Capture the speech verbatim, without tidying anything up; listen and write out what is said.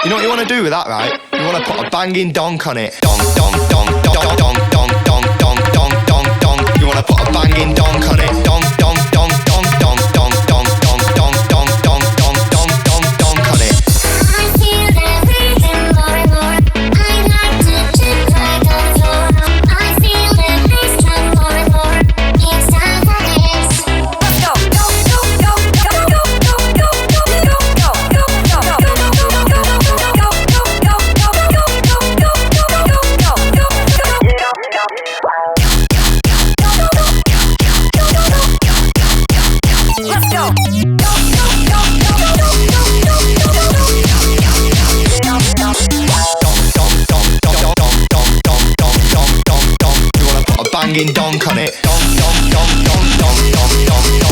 You know what you want to do with that, right? You want to put a banging donk on it. Donk, donk, donk, donk, donk, donk, donk, donk, donk, donk, donk. You want to put a banging donk on it. Donk, donk, donk, donk, donk, donk, donk, donk, donk, donk, donk, donk, donk, donk, donk on it. I feel that rhythm more and more. I like to jump right on the floor. I feel that bass drum more and more. It's time for this. Let's go, go, go, go, go, go, go, go, go, go, go, go, go, go, go, go, let's go. Banging donk on it. Donk, donk, donk, donk, donk, donk, donk, donk.